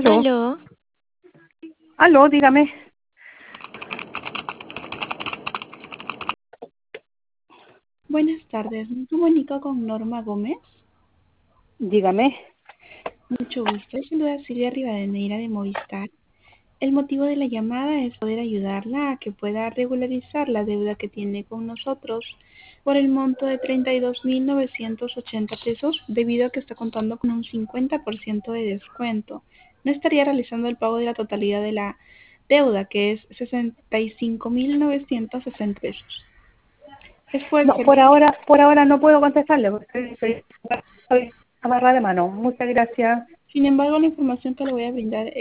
Aló, Aló, aló, dígame, Buenas tardes, me comunico con Norma Gómez. dígame. Mucho gusto, saluda Silvia Rivadeneira de Movistar. El motivo de la llamada es poder ayudarla a que pueda regularizar la deuda que tiene con nosotros por el monto de 32.980 pesos debido a que está contando con un 50% de descuento. No estaría realizando el pago de la totalidad de la deuda, que es 65.960 pesos. Es por el No, servicio. por ahora no puedo contestarle porque estoy amarrada de mano. Muchas gracias. Sin embargo, la información que le voy a brindar